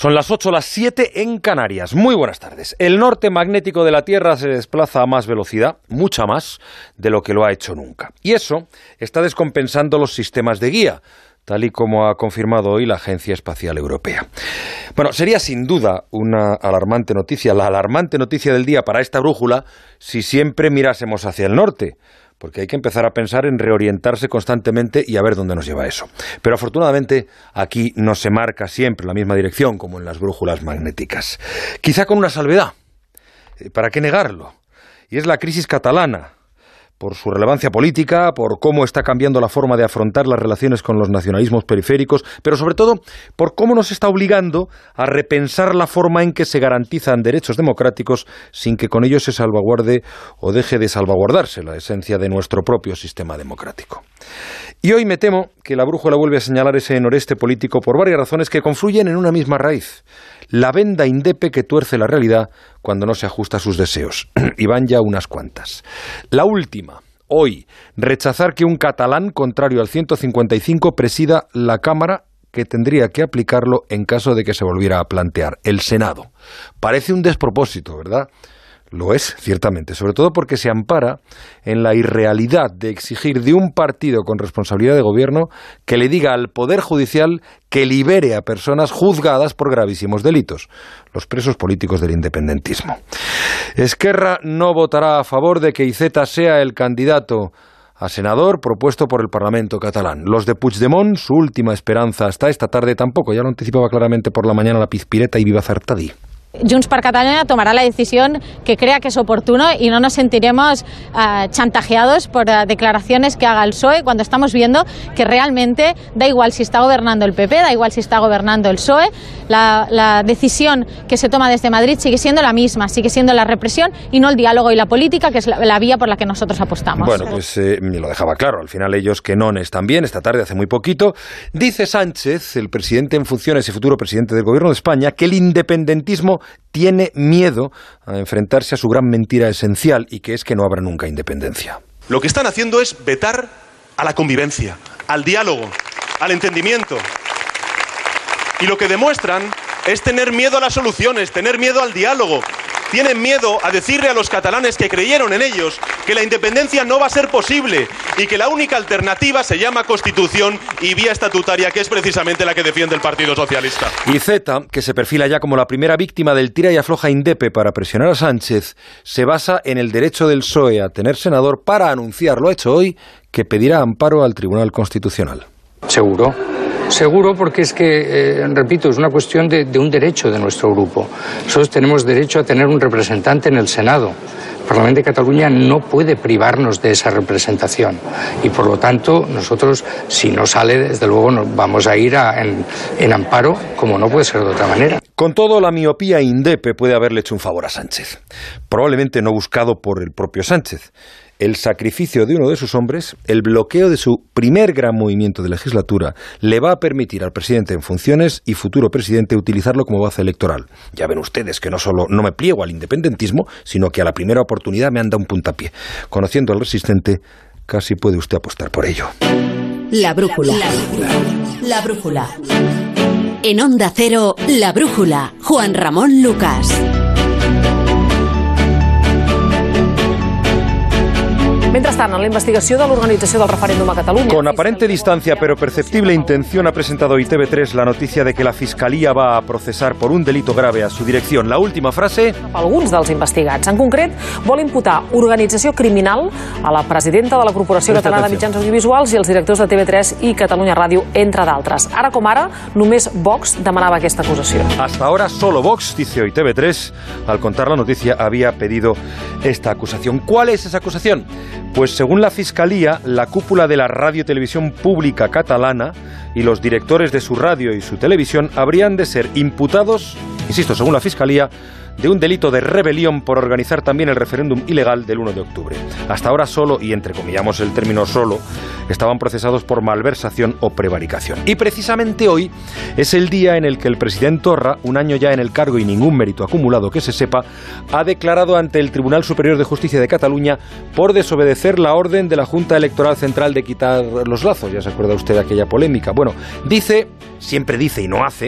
Son las 8, las 7 en Canarias. Muy buenas tardes. El norte magnético de la Tierra se desplaza a más velocidad, mucha más, de lo que lo ha hecho nunca. Y eso está descompensando los sistemas de guía, tal y como ha confirmado hoy la Agencia Espacial Europea. Bueno, sería sin duda una alarmante noticia, la alarmante noticia del día para esta brújula, si siempre mirásemos hacia el norte, porque hay que empezar a pensar en reorientarse constantemente y a ver dónde nos lleva eso. Pero afortunadamente aquí no se marca siempre la misma dirección como en las brújulas magnéticas. Quizá con una salvedad, ¿para qué negarlo? Y es la crisis catalana, por su relevancia política, por cómo está cambiando la forma de afrontar las relaciones con los nacionalismos periféricos, pero sobre todo por cómo nos está obligando a repensar la forma en que se garantizan derechos democráticos sin que con ello se salvaguarde o deje de salvaguardarse la esencia de nuestro propio sistema democrático. Y hoy me temo que la brújula vuelve a señalar ese noreste político por varias razones que confluyen en una misma raíz: la venda indepe que tuerce la realidad cuando no se ajusta a sus deseos. Y van ya unas cuantas. La última, hoy, rechazar que un catalán contrario al 155 presida la Cámara que tendría que aplicarlo en caso de que se volviera a plantear, el Senado. Parece un despropósito, ¿verdad? Lo es, ciertamente, sobre todo porque se ampara en la irrealidad de exigir de un partido con responsabilidad de gobierno que le diga al Poder Judicial que libere a personas juzgadas por gravísimos delitos, los presos políticos del independentismo. Esquerra no votará a favor de que Iceta sea el candidato a senador propuesto por el Parlamento catalán. Los de Puigdemont, su última esperanza hasta esta tarde, tampoco, ya lo anticipaba claramente por la mañana la Pizpireta y Viva Zartadí. Junts per Catalunya tomará la decisión que crea que es oportuno y no nos sentiremos chantajeados por declaraciones que haga el PSOE cuando estamos viendo que realmente da igual si está gobernando el PP, da igual si está gobernando el PSOE, la decisión que se toma desde Madrid sigue siendo la misma, sigue siendo la represión y no el diálogo y la política, que es la vía por la que nosotros apostamos. Bueno, pues me lo dejaba claro, al final ellos que no están bien, esta tarde hace muy poquito, dice Sánchez, el presidente en funciones y futuro presidente del Gobierno de España, que el independentismo tiene miedo a enfrentarse a su gran mentira esencial y que es que no habrá nunca independencia. Lo que están haciendo es vetar a la convivencia, al diálogo, al entendimiento. Y lo que demuestran es tener miedo a las soluciones, tener miedo al diálogo. Tienen miedo a decirle a los catalanes que creyeron en ellos que la independencia no va a ser posible y que la única alternativa se llama Constitución y vía estatutaria, que es precisamente la que defiende el Partido Socialista. Iceta, que se perfila ya como la primera víctima del tira y afloja indepe para presionar a Sánchez, se basa en el derecho del PSOE a tener senador para anunciar, lo ha hecho hoy, que pedirá amparo al Tribunal Constitucional. Seguro, porque es que, repito, es una cuestión de un derecho de nuestro grupo. Nosotros tenemos derecho a tener un representante en el Senado. El Parlamento de Cataluña no puede privarnos de esa representación. Y por lo tanto, nosotros, si no sale, desde luego nos vamos a ir en amparo, como no puede ser de otra manera. Con todo, la miopía indepe puede haberle hecho un favor a Sánchez. Probablemente no buscado por el propio Sánchez. El sacrificio de uno de sus hombres, el bloqueo de su primer gran movimiento de legislatura, le va a permitir al presidente en funciones y futuro presidente utilizarlo como base electoral. Ya ven ustedes que no solo no me pliego al independentismo, sino que a la primera oportunidad me anda un puntapié. Conociendo al resistente, casi puede usted apostar por ello. La brújula. La brújula. En Onda Cero, La Brújula, Juan Ramón Lucas. Mentrestant, en la investigació de l'organització del referèndum a Catalunya... Con aparente distancia pero perceptible intención ha presentado hoy TV3 la noticia de que la Fiscalía va a procesar por un delito grave a su dirección. La última frase... Alguns dels investigats. En concret, vol imputar organització criminal a la presidenta de la Corporació Catalana de Mitjans Audiovisuals i els directors de TV3 i Catalunya Ràdio, entre d'altres. Ara com ara, només Vox demanava aquesta acusació. Hasta ahora solo Vox, dice hoy TV3, al contar la noticia, había pedido esta acusación. ¿Cuál es esa acusación? Pues según la Fiscalía, la cúpula de la Radio y Televisión Pública Catalana y los directores de su radio y su televisión habrían de ser imputados, insisto, según la Fiscalía, de un delito de rebelión por organizar también el referéndum ilegal del 1 de octubre. Hasta ahora solo, y entrecomillamos el término solo, estaban procesados por malversación o prevaricación. Y precisamente hoy es el día en el que el presidente Torra, un año ya en el cargo y ningún mérito acumulado que se sepa, ha declarado ante el Tribunal Superior de Justicia de Cataluña por desobedecer la orden de la Junta Electoral Central de quitar los lazos. Ya se acuerda usted de aquella polémica. Bueno, dice, siempre dice y no hace,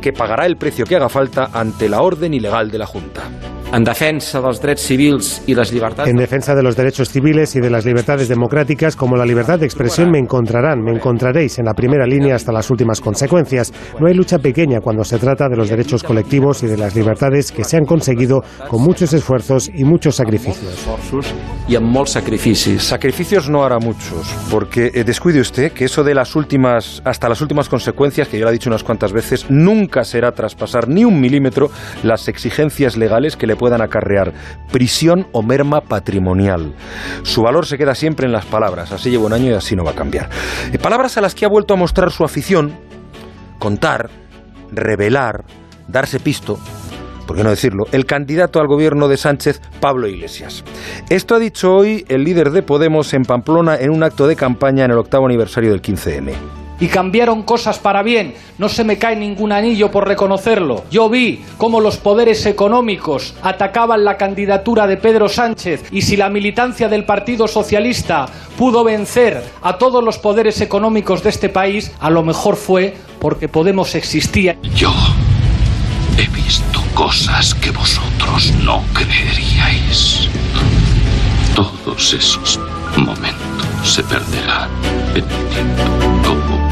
que pagará el precio que haga falta ante la orden ilegal de la Junta. En defensa dels drets civils i les llibertats... En defensa de los derechos civiles y de las libertades democráticas, como la libertad de expresión, me encontraréis en la primera línea hasta las últimas consecuencias. No hay lucha pequeña cuando se trata de los derechos colectivos y de las libertades que se han conseguido con muchos esfuerzos y muchos sacrificios. Y amb molts sacrificis. Sacrificios no hará muchos, porque descuide usted que eso de hasta las últimas consecuencias, que ya lo ha dicho unas cuantas veces, nunca será traspasar ni un milímetro las exigencias legales que le puedan acarrear prisión o merma patrimonial. Su valor se queda siempre en las palabras, así lleva un año y así no va a cambiar. Palabras a las que ha vuelto a mostrar su afición: contar, revelar, darse pisto, ¿por qué no decirlo?, el candidato al gobierno de Sánchez, Pablo Iglesias. Esto ha dicho hoy el líder de Podemos en Pamplona en un acto de campaña en el 8º aniversario del 15M. Y cambiaron cosas para bien. No se me cae ningún anillo por reconocerlo. Yo vi cómo los poderes económicos atacaban la candidatura de Pedro Sánchez, y si la militancia del Partido Socialista pudo vencer a todos los poderes económicos de este país, a lo mejor fue porque Podemos existía. Yo he visto cosas que vosotros no creeríais. Todos esos momentos se perderán en el tiempo como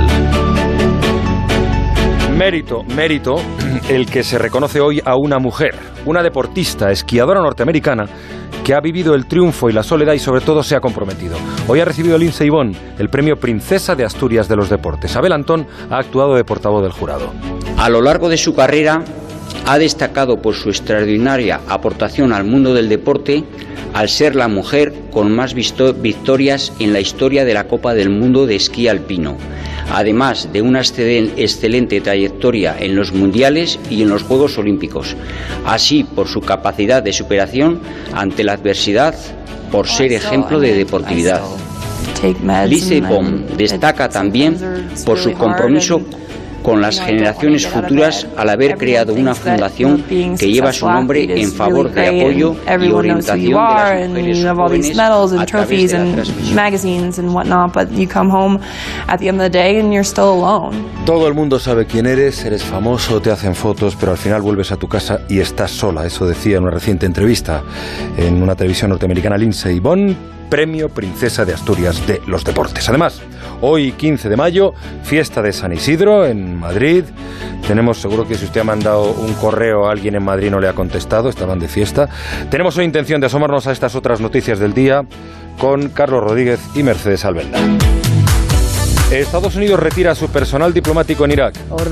Mérito el que se reconoce hoy a una mujer, una deportista, esquiadora norteamericana, que ha vivido el triunfo y la soledad y sobre todo se ha comprometido. Hoy ha recibido Lindsey Vonn el premio Princesa de Asturias de los Deportes. Abel Antón ha actuado de portavoz del jurado. A lo largo de su carrera ha destacado por su extraordinaria aportación al mundo del deporte, al ser la mujer con más victorias en la historia de la Copa del Mundo de Esquí Alpino, además de una excelente trayectoria en los mundiales y en los Juegos Olímpicos, así por su capacidad de superación ante la adversidad, por ser ejemplo de deportividad. Lindsey Vonn destaca también por su compromiso con las generaciones futuras al haber creado una fundación que lleva su nombre en favor de apoyo y orientación de las mujeres jóvenes a través de la transmisión. Todo el mundo sabe quién eres famoso, te hacen fotos, pero al final vuelves a tu casa y estás sola. Eso decía en una reciente entrevista en una televisión norteamericana Lindsey Vonn, premio Princesa de Asturias de los Deportes. Además, hoy 15 de mayo, fiesta de San Isidro en Madrid. Tenemos, seguro que si usted ha mandado un correo a alguien en Madrid no le ha contestado, estaban de fiesta. Tenemos hoy intención de asomarnos a estas otras noticias del día con Carlos Rodríguez y Mercedes Albelda. Estados Unidos retira a su personal diplomático en Irak.